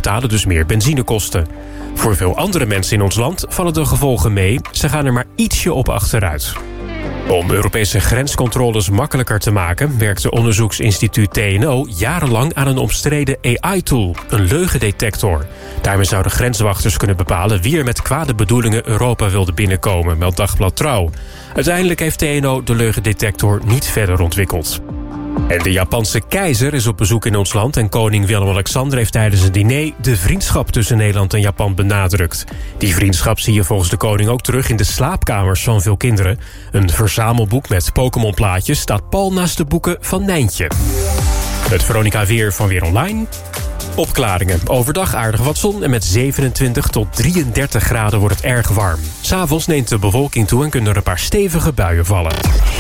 betalen dus meer benzinekosten. Voor veel andere mensen in ons land vallen de gevolgen mee. Ze gaan er maar ietsje op achteruit. Om Europese grenscontroles makkelijker te maken werkte onderzoeksinstituut TNO jarenlang aan een omstreden AI-tool, een leugendetector. Daarmee zouden grenswachters kunnen bepalen wie er met kwade bedoelingen Europa wilde binnenkomen, meldt Dagblad Trouw. Uiteindelijk heeft TNO de leugendetector niet verder ontwikkeld. En de Japanse keizer is op bezoek in ons land en koning Willem-Alexander heeft tijdens een diner de vriendschap tussen Nederland en Japan benadrukt. Die vriendschap zie je volgens de koning ook terug in de slaapkamers van veel kinderen. Een verzamelboek met Pokémon-plaatjes staat pal naast de boeken van Nijntje. Het Veronica Weer van Weer Online. Opklaringen. Overdag aardig wat zon en met 27 tot 33 graden wordt het erg warm. 's Avonds neemt de bewolking toe en kunnen er een paar stevige buien vallen.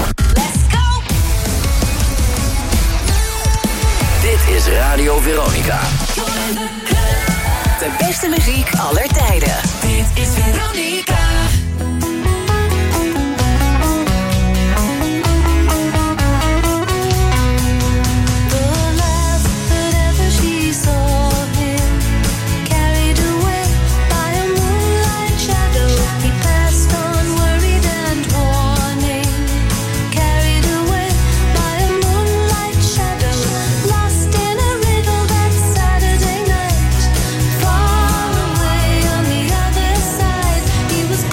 Dit is Radio Veronica. De beste muziek aller tijden. Dit is Veronica. Was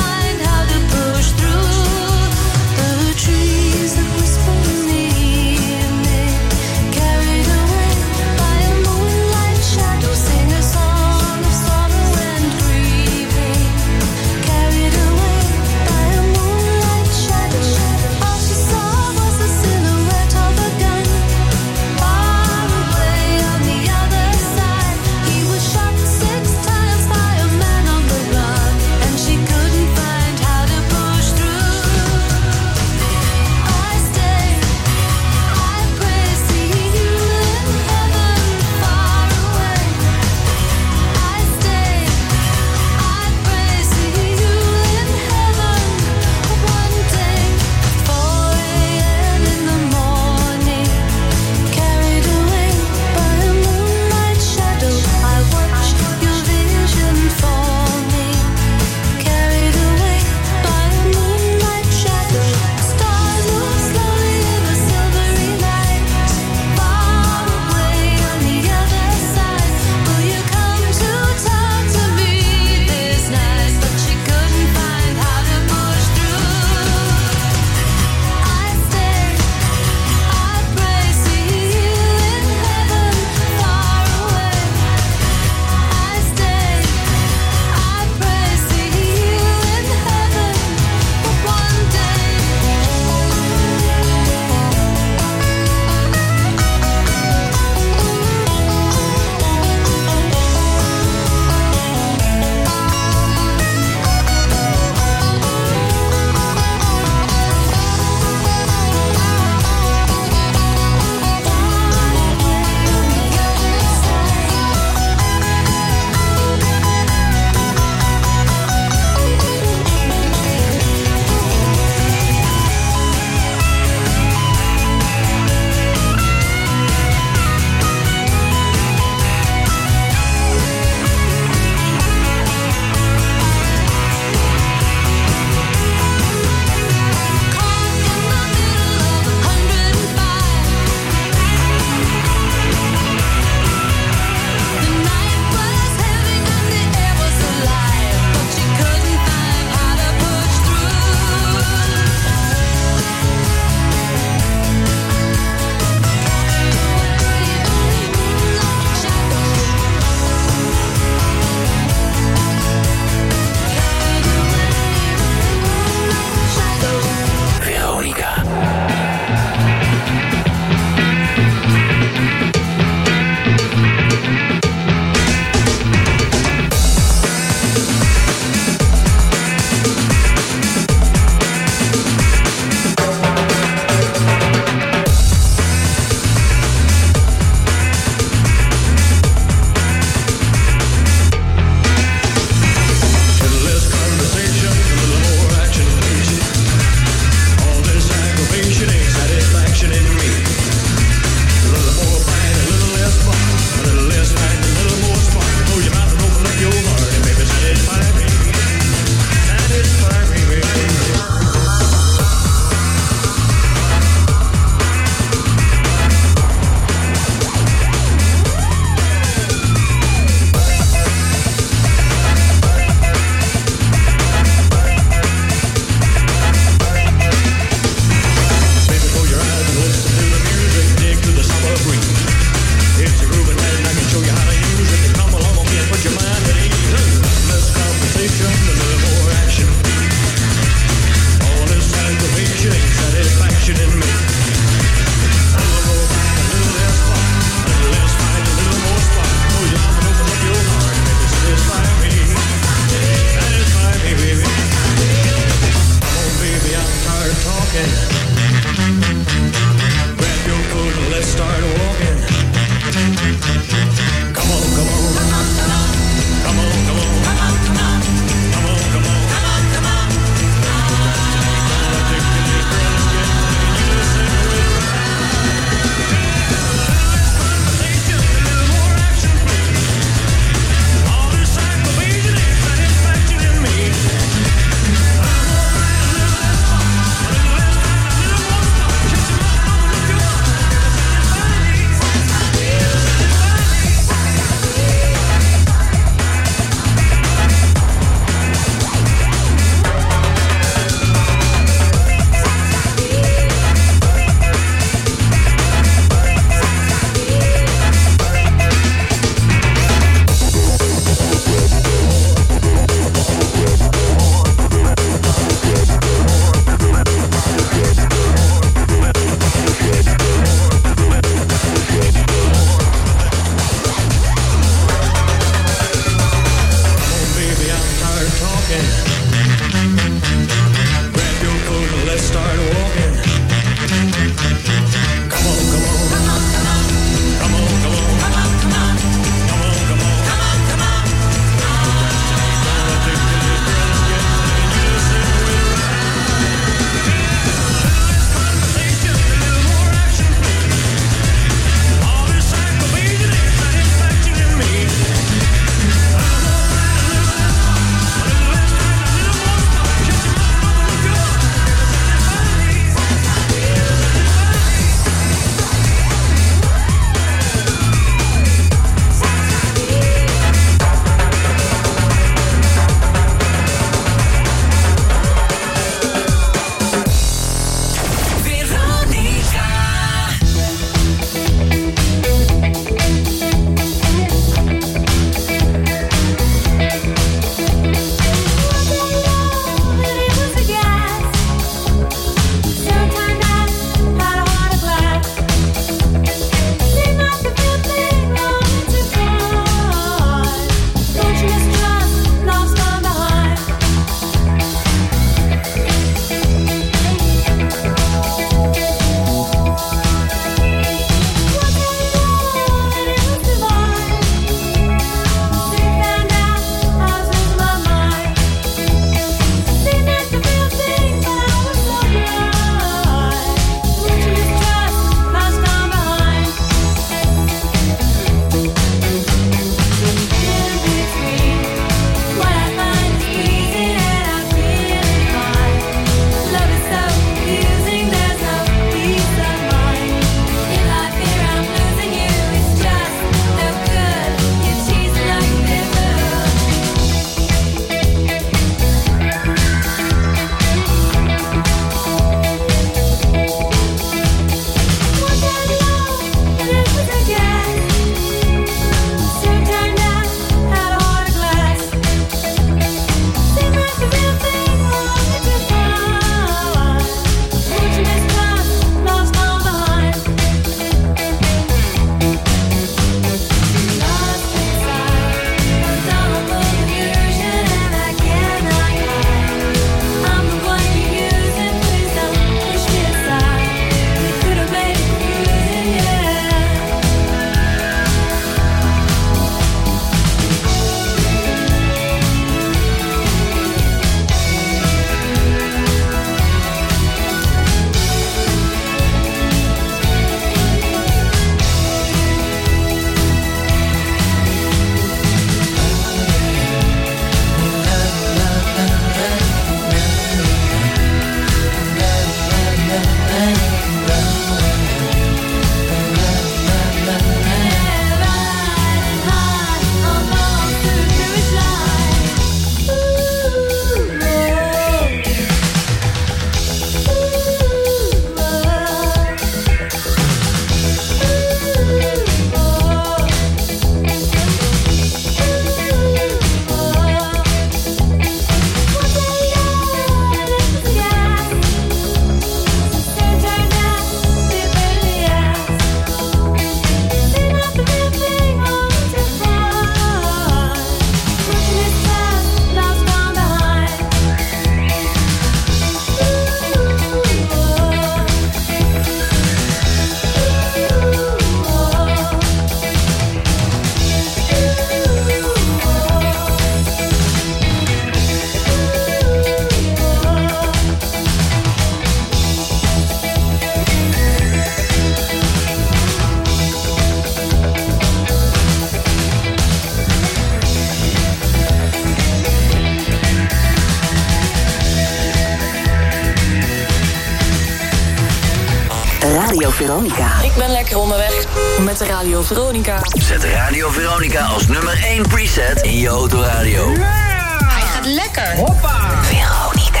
Veronica. Ik ben lekker onderweg met de Radio Veronica. Zet Radio Veronica als nummer 1 preset in je autoradio. Hij gaat lekker. Hoppa. Veronica.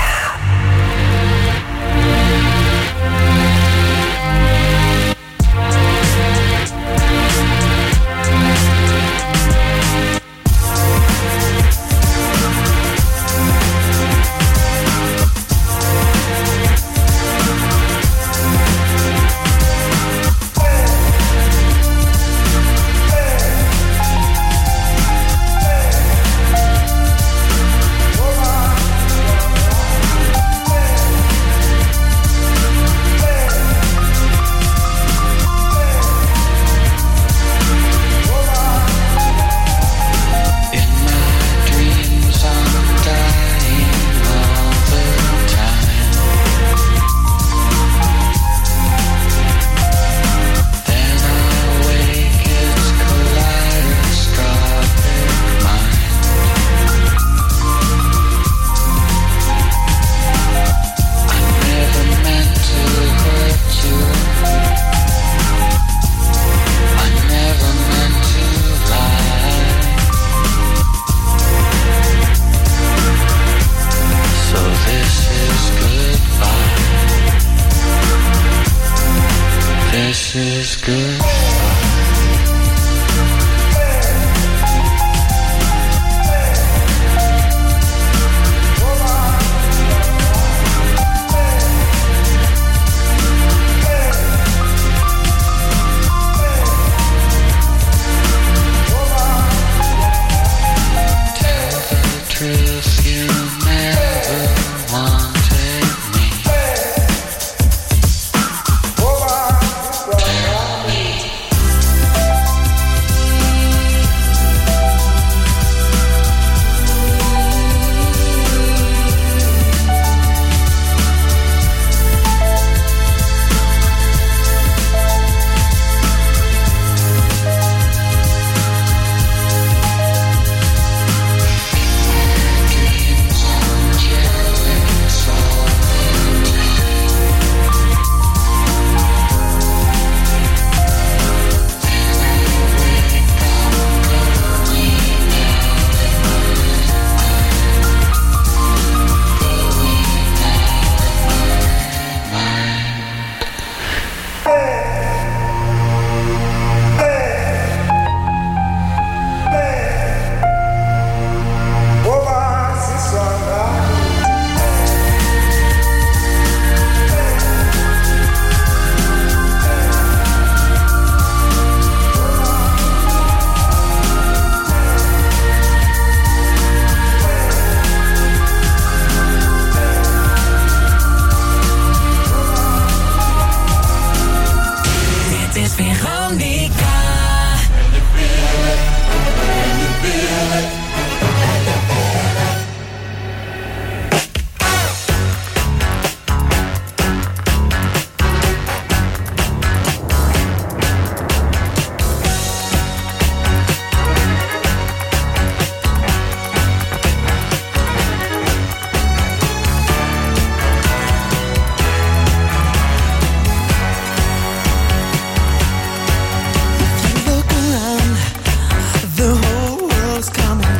The whole world's coming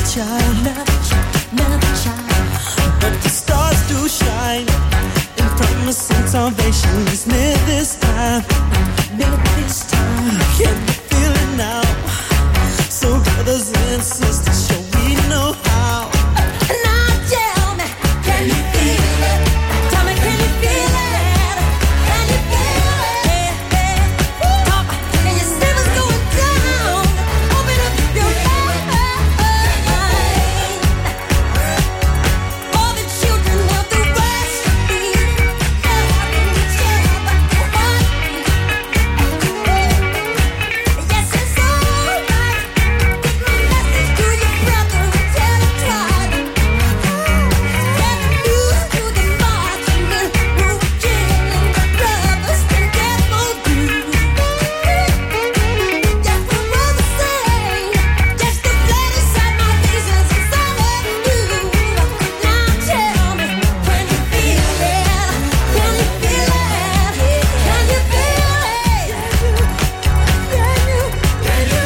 child, another child. But the stars do shine in promising salvation is near this time. Can you feel it now? So brothers and sisters, shall we know how? Now tell me, can you feel it? Tell me, can you feel it? Can you feel it? Talk, can you see what's going down? Open up your mind. All the children of the West yes, it's alright. Give my message to your brother and tell him try. Get the news to the marching men who were killing the brothers and get more blue. Just the brother say, just the blood inside my veins is all I do. Now tell me, can you feel it? Can you feel it? Can you feel it? Can you feel it?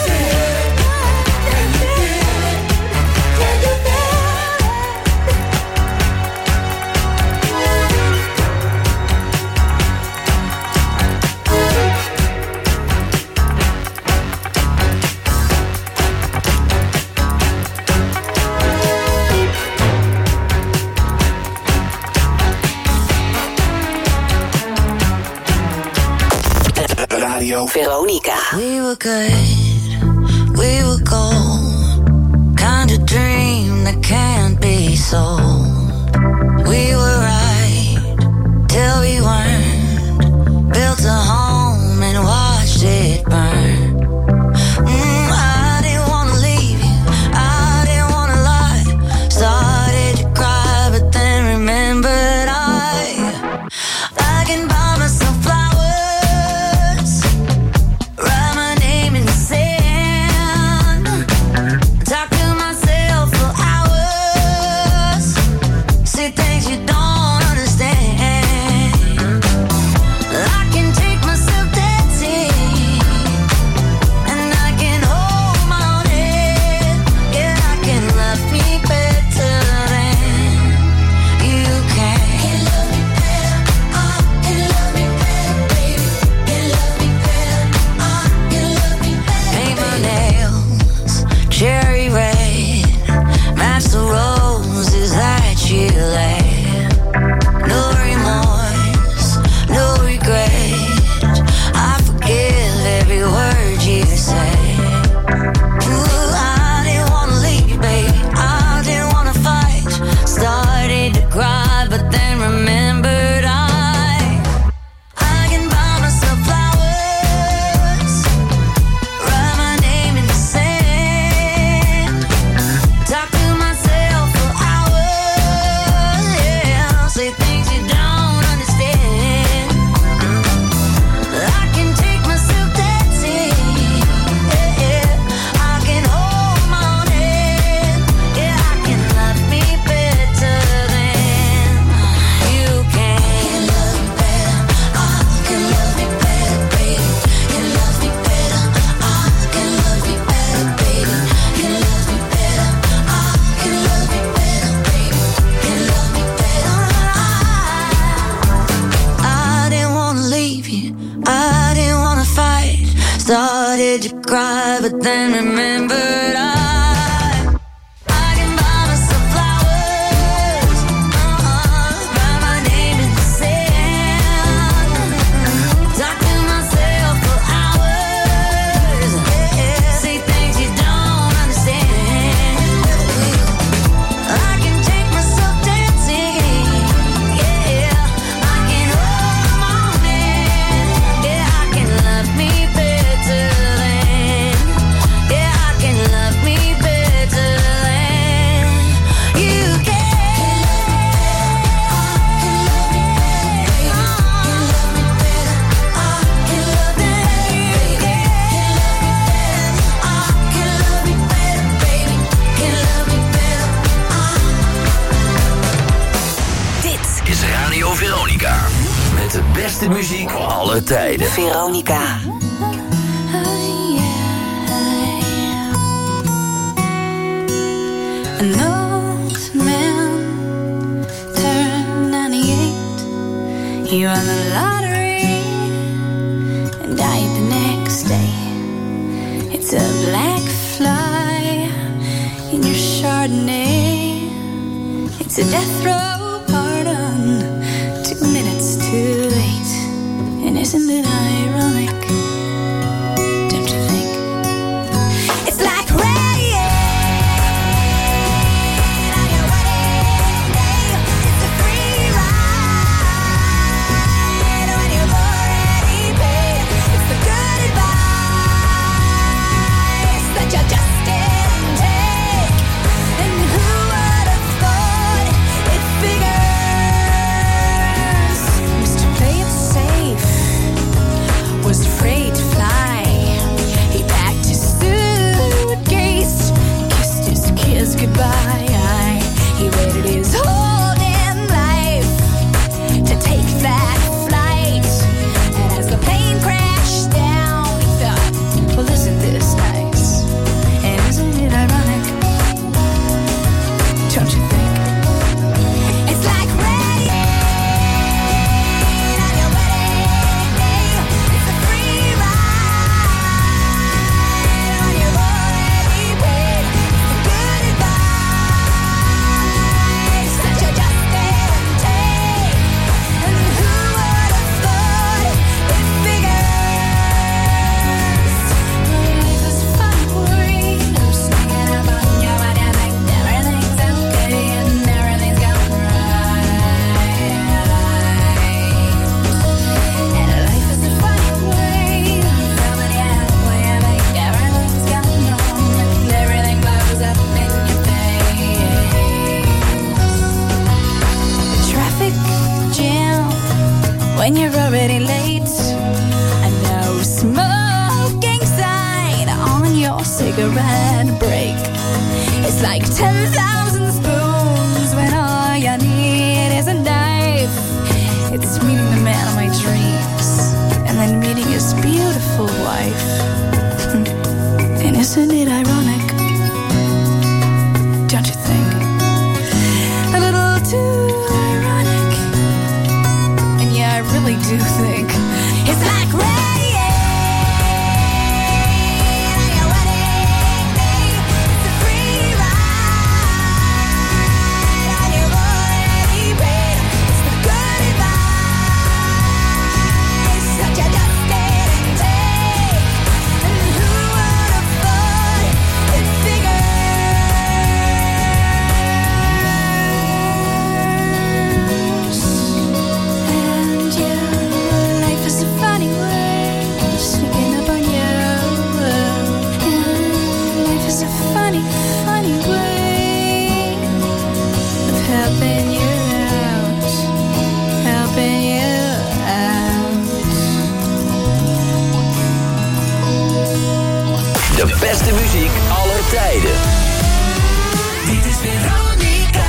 Radio Veronica. We were good, we were gold, kind of dream that can't be sold. We were right till we weren't, built a home and watched it burn. I didn't wanna leave you, I didn't wanna lie. Started to cry, but then remembered I can buy myself flowers, write my name in the sand, talk to myself for hours, say things you don't understand. I can take myself dancing, and I can hold my own head. Yeah, I can love me better than you can. Can love me better, can love me better, baby. Can love me better, can love me better. Paint my nails cherry red, match the roses that you laid. No remorse, no regret. I forgive every word you say. Ooh, I didn't wanna leave you, baby. I didn't wanna fight. Started to cry, but then remembered I can buy myself flowers, write my name in the sand, talk to myself for hours, yeah, say things you don't understand. I can take myself dancing, yeah, I can hold my own head, yeah, I can love me better than you can. Can love me better, can love me better, baby. Can love me better, can love me better, baby. Can love me better, can love me better, baby. Can love me better. I didn't wanna leave you, I didn't wanna fight. Started to cry, but then remembered I can buy myself flowers, write my name in the sand, talk to myself for hours, yeah, say things you don't understand. I can take myself dancing, yeah, I can hold my own hand, yeah, I can love me better than, yeah, I can love me better than you can. Dit is Radio Veronica. Met de beste muziek aller tijden. Veronica. An old man turned 98. He won the lottery and died the next day. It's a black fly in your Chardonnay. It's a death row pardon, 2 minutes too late. And isn't it ironic? Don't you think? It's like rain on your wedding day. It's a free ride when you've already paid. It's the good advice that you just didn't take. And who would have thought it figures? Mr. Play It Safe was afraid to fly. He packed his suitcase, kissed his kids goodbye. He waited his whole damn life to take that flight. And as the plane crashed down, he thought, well, isn't this nice? And isn't it ironic? Don't you think? It's like rain on your wedding day. It's a free ride when you've already paid. It's the good advice that you just didn't take. And who would have thought it figures? Life is funny, boy. I'm singing about you and I think everything's okay and everything's going right. And life is a funny way. From an way I think everything's going wrong and everything blows up in your face. The traffic jam when you're already late. And no smoking sign on your cigarette break. It's like 10,000 spoons when all you need is a knife. It's meeting the man of my dreams and then meeting his beautiful wife. And isn't it ironic? Don't you think? A little too ironic. And yeah, I really do think it's like rain on your wedding day. It's a free ride when you've already paid. It's the good advice that you just didn't take. And who would have thought it figures? And yeah, life is a funny way, sneaking up on you. And life is a funny, funny way of helping you out, helping you out. De beste muziek aller tijden. Dit is Veronica.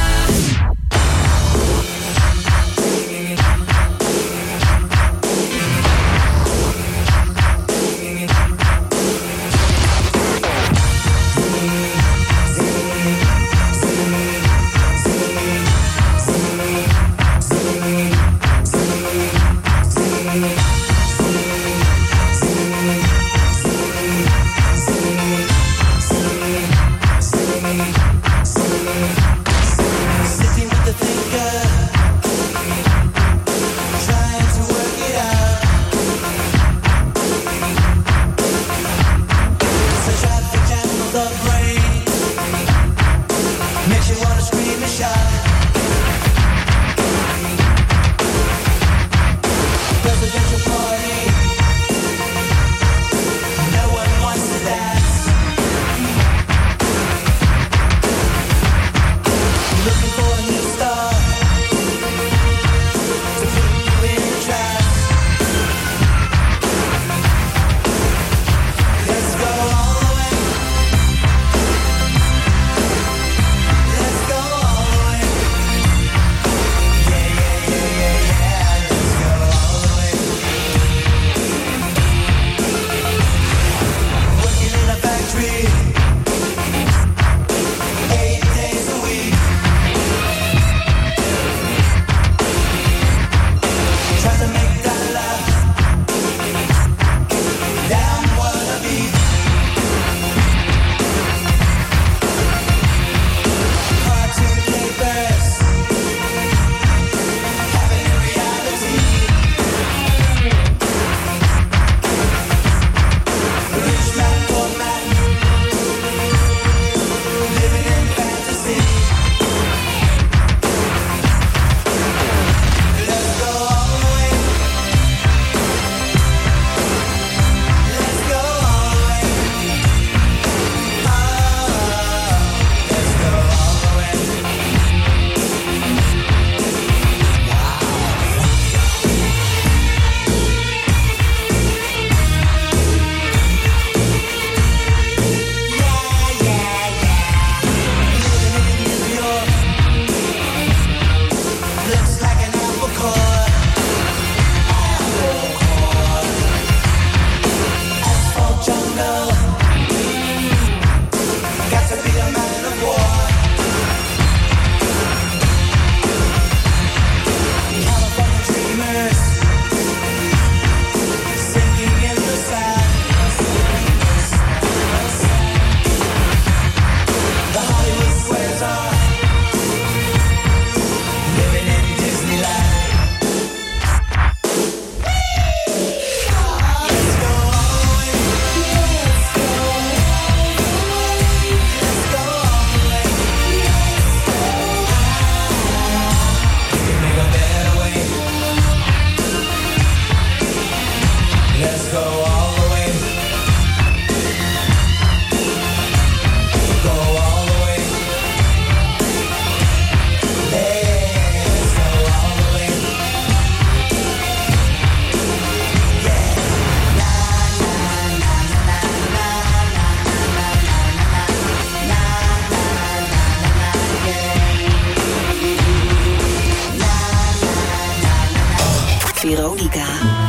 Veronica.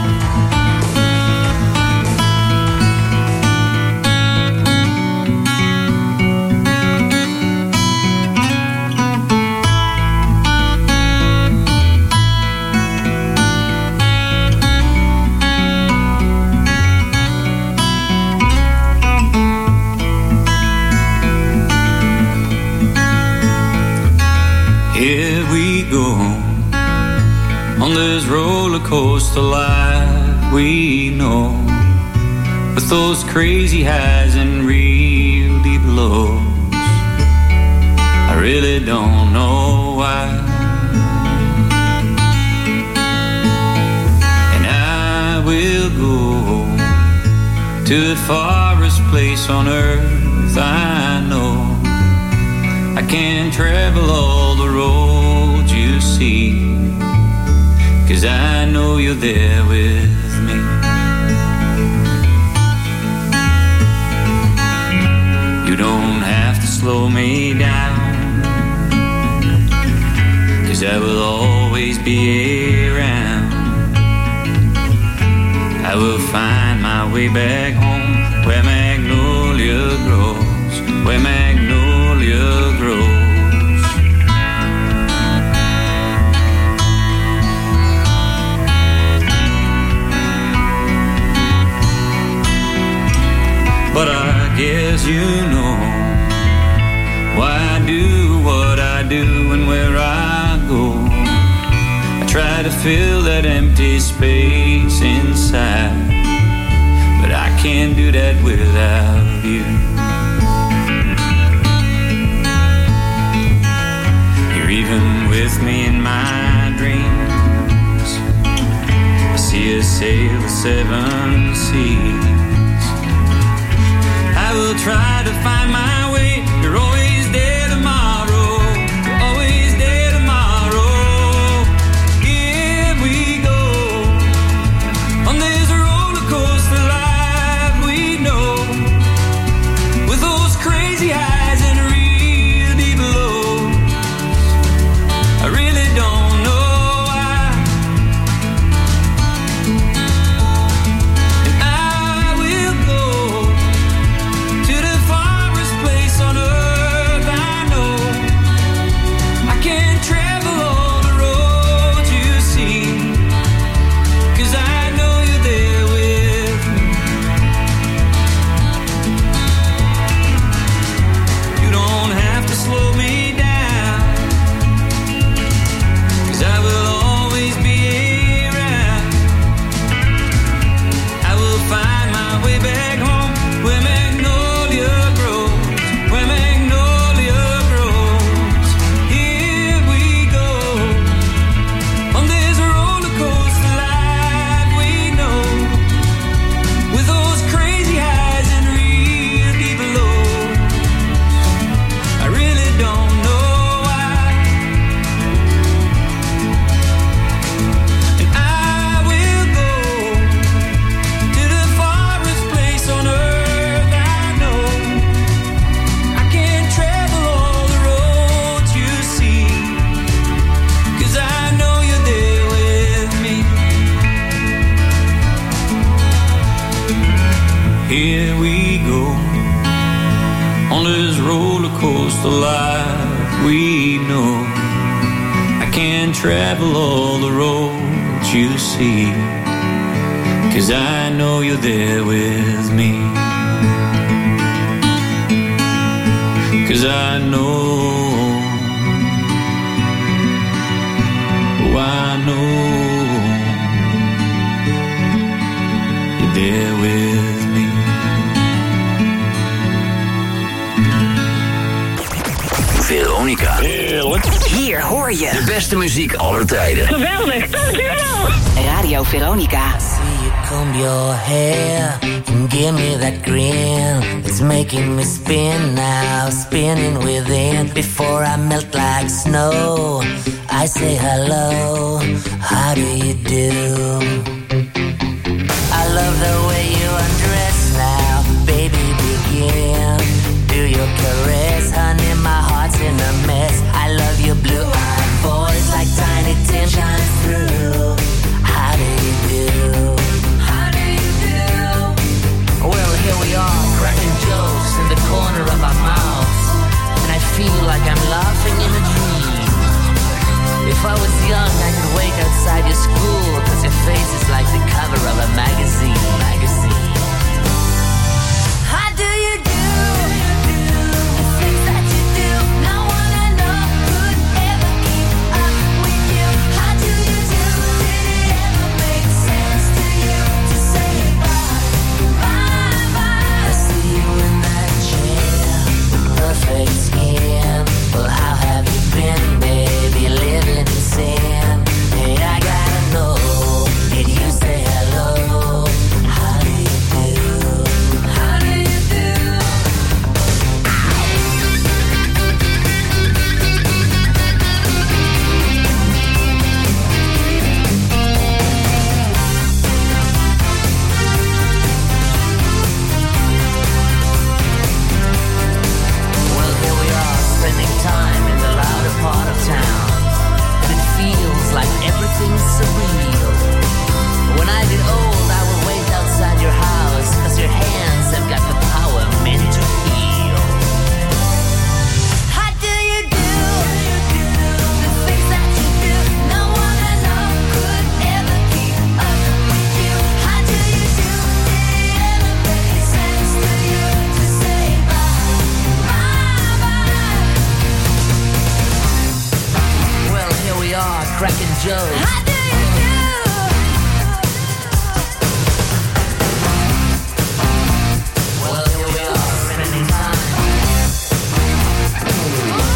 Here we go on this roller coaster life we know, with those crazy highs and real deep lows. I really don't know why, and I will go to the farthest place on earth I know. I can't travel all the roads you see, 'cause I know you're there with me. You don't have to slow me down, 'cause I will always be around. I will find my way back home, where magnolia grows, where magnolia grows. But I guess you know why I do what I do and where I go. I try to fill that empty space inside, but I can't do that without you. You're even with me in my dreams. I see us sail the 7 seas. I will try to find my way. You're always there tomorrow. You're always there tomorrow. Here we go on this roller coaster life we know, with those crazy highs and real deep lows. I really don't know why, and I will go to the farthest place on earth I know. I can't travel all the roads you see, 'cause I know you're there with me. You don't have to slow me down, 'cause I will always be around. I will find my way back home, where magnolia grows, where magnolia grows. Here we go on this roller coaster life we know, with those crazy highs and real deep lows. I really don't know why, and I will go to the farthest place on earth I know. I can't travel all the roads you see, 'cause I know you're there with me. Here we go on this roller coaster life we know. I can't travel all the roads you see, 'cause I know you're there with me. 'Cause I know, oh I know you're there with me. Veronica. Hier hoor je De beste muziek aller tijden. Geweldig, dankjewel! Radio Veronica. See you comb your hair and give me that grin. It's making me spin now, spinning within. Before I melt like snow, I say hello, how do you do? I love the way you undress now, baby begin. Do your caress, honey, my heart's in a mess. I love your blue-eyed voice like Tiny Tim shines through. How do you do? I was young, I could wait outside your school, 'cause your face is like the cover of a magazine. How do you do the things that you do? No one I know could ever keep up with you. How do you do? Did it ever make sense to you to say bye, bye, bye? I see you in that chair, perfect skin. Well, how have you been, baby? Living in sin. Hey, I gotta know, did you say hello? How do you do? How do you do? Well, here we are, spending time in the louder part of town, and it feels like everything's surreal. When I get old, I will wait outside your house, 'cause your hands have got the power meant to heal. How do you do the things that you do? No one I know could ever keep up with you. How do you do? Did it ever make sense to you to say bye, bye, bye? Well, here we are, cracking jokes. How do you do? Well, here we are, spending time. How do you do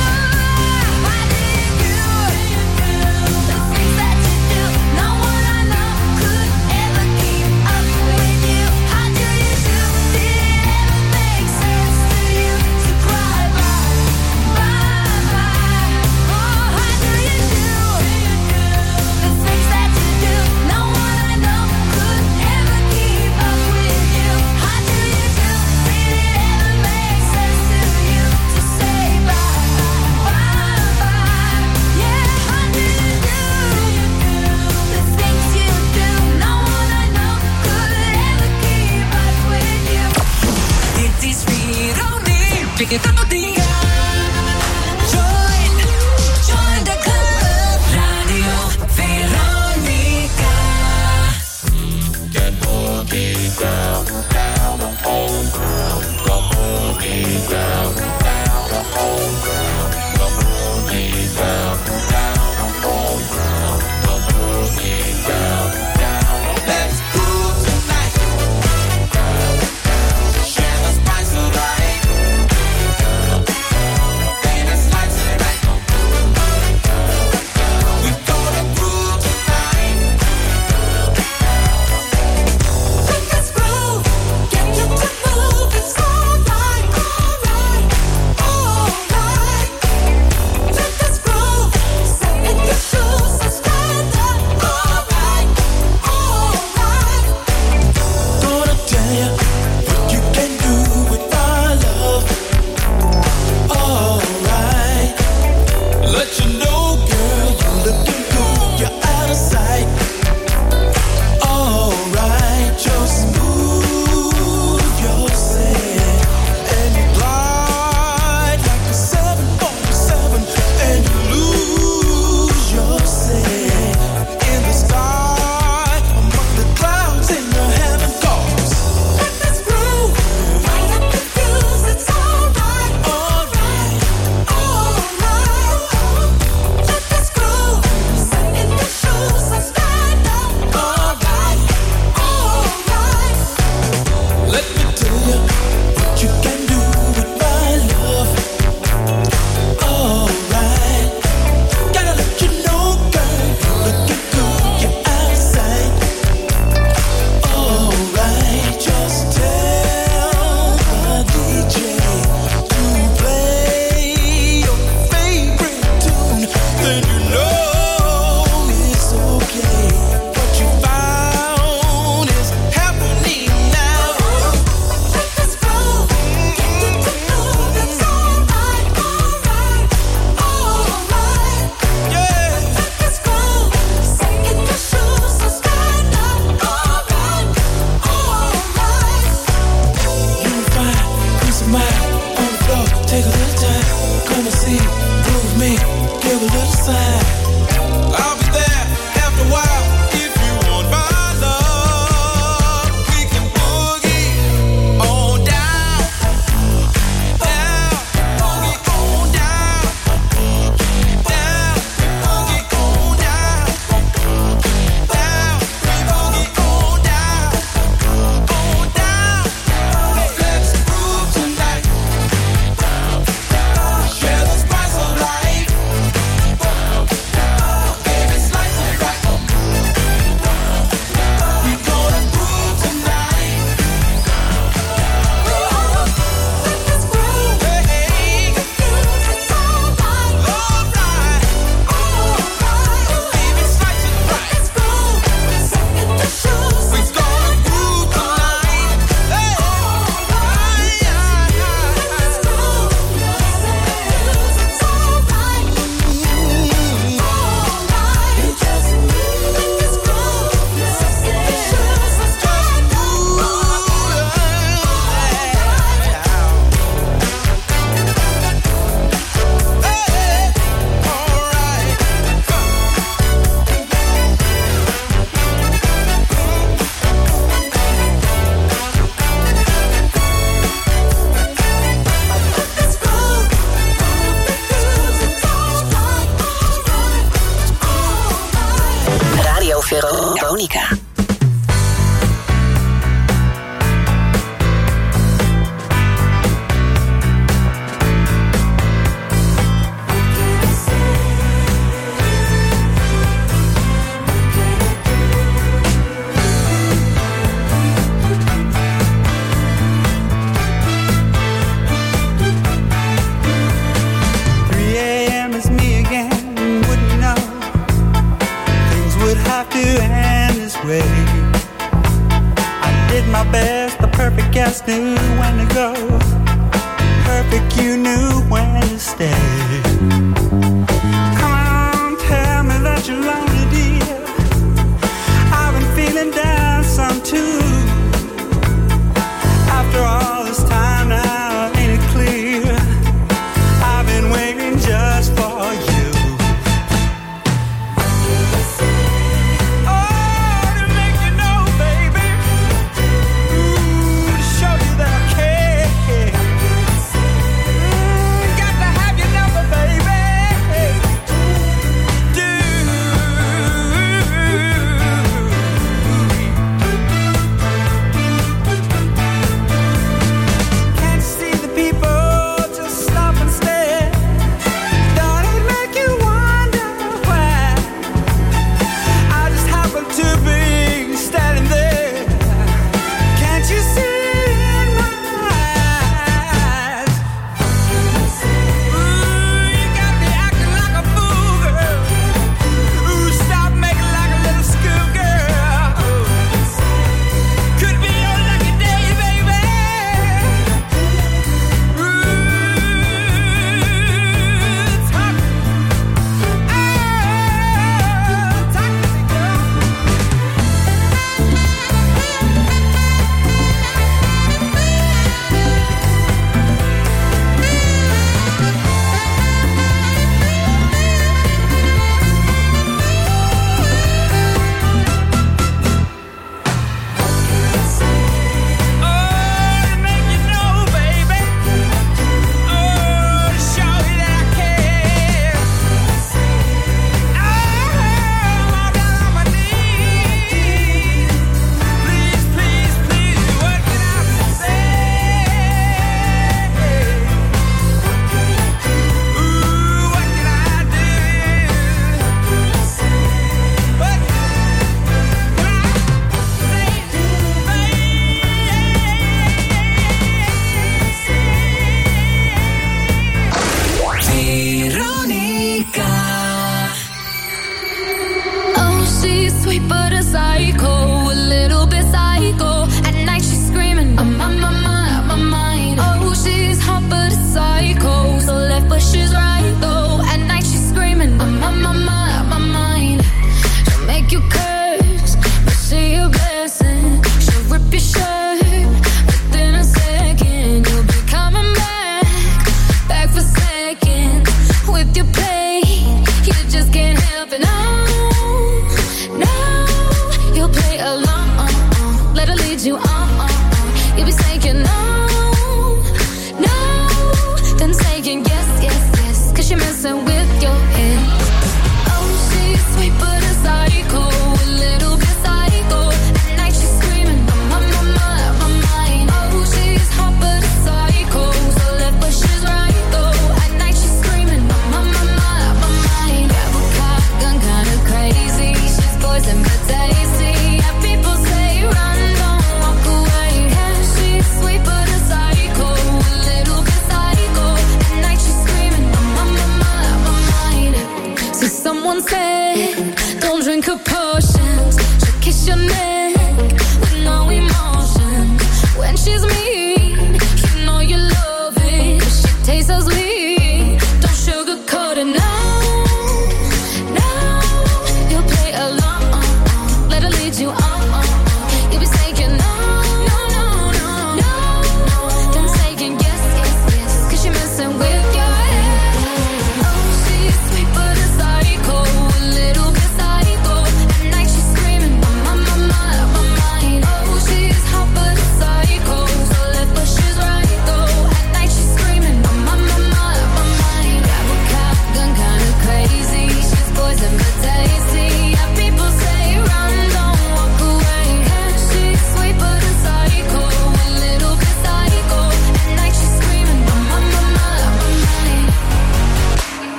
the things that you do? No one I know could ever keep up with you. How do you do? Did it ever make sense to you to cry bye, bye, bye? Oh, how do you do the things that you do? No one I know could ever keep up with you. How do you do? Did it ever make sense to you to say bye, bye, bye? Yeah, how do you do the things you do? No one I know could ever keep up with you. Dit is Veronica. Join the club. Radio Veronica. Get boogie down, down the home ground. The boogie down, down the home ground. The boogie down, down the home ground. The boogie down, down. Let's groove tonight. Share the spice of life. Baby, it's like tonight. We gonna groove tonight. Let's groove, get you to move. It's alright, alright, alright. Let us groove, step in your shoes and stand up. Alright, alright. Gonna tell you what you can do with my love. Alright. Let you know, girl, you're looking good. You're out of sight. Alright, just move yourself and you glide like a 747 and you lose yourself in the sky among the clouds in your heaven goes. Let us groove, light up the fuse. It's alright, alright, alright. Let us groove, step in your shoes and stand up. Alright, alright. Let me tell you what you can do with my love. Alright. Gotta let you know, girl, you're looking good. You're out of sight. Alright. Just tell the DJ to play your favorite tune. Then you know it's okay. What you found is happening now. Let us go, get you to move. It's alright, alright, alright. Yeah. Let us go, step in your shoes and stand up. Alright, alright. You find peace of mind on the floor. Take a little time, come and see, groove with me, give a little sign. think you knew when to stay. Come on, tell me that you're lonely, dear. I've been feeling down some too. After all this time now, ain't it clear? I've been waiting just for you.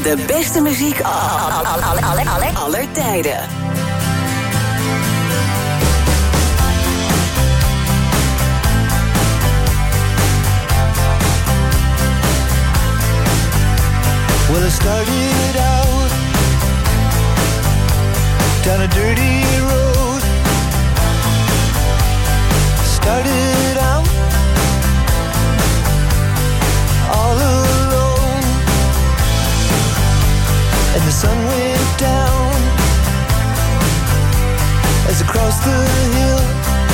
De beste muziek aller tijden. Well, I started out down a dirty road. Started out all alone, and the sun went down as I crossed the hill,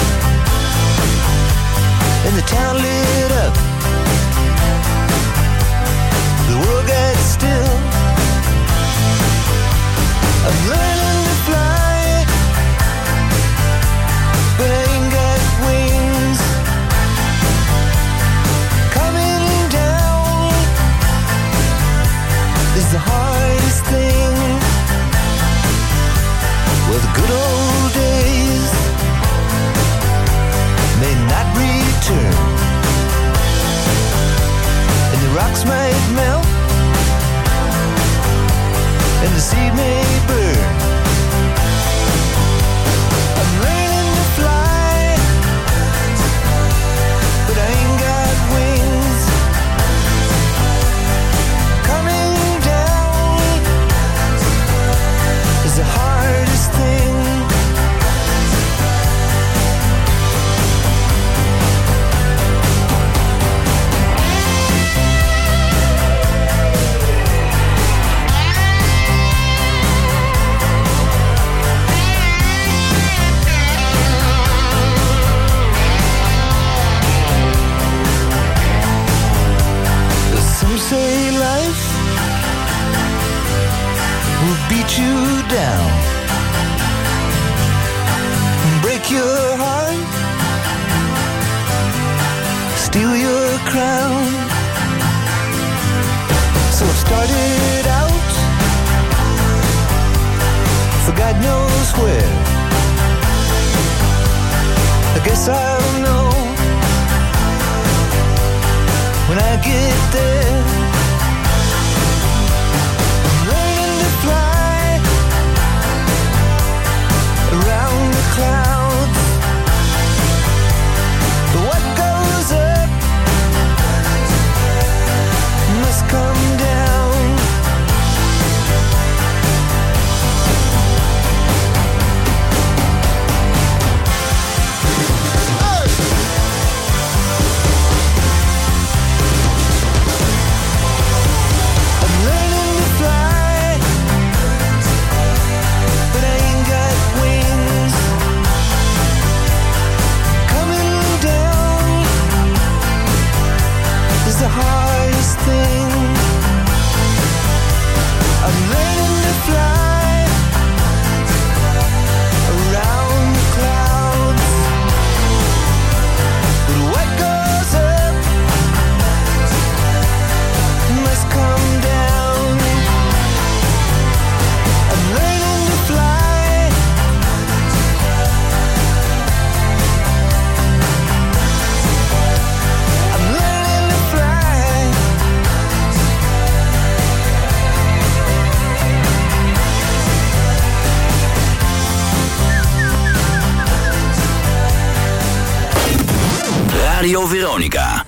and the town lit up. The world got still. I'm learning to fly, but I ain't got wings. Coming down is the hardest thing. Well, the good old days may not return, and the rocks might melt, and the sea may burn. I'm learning to fly, but I ain't got wings. Coming down is the hardest thing. Say life will beat you down, break your heart, steal your crown. So I started out for God knows where. I guess I'll know when I get there. I'm learning to fly around the clouds, but what goes up must come down. The hardest thing. I'm learning to fly around the clouds, but what goes up must come down. I'm learning to fly. I'm learning to fly. Radio Veronica.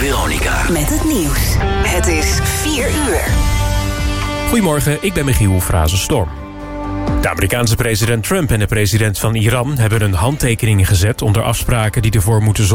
Veronica. Met het nieuws. Het is 4 uur. Goedemorgen, ik ben Michiel Frazenstorm. De Amerikaanse president Trump en de president van Iran hebben een handtekening gezet onder afspraken die ervoor moeten zorgen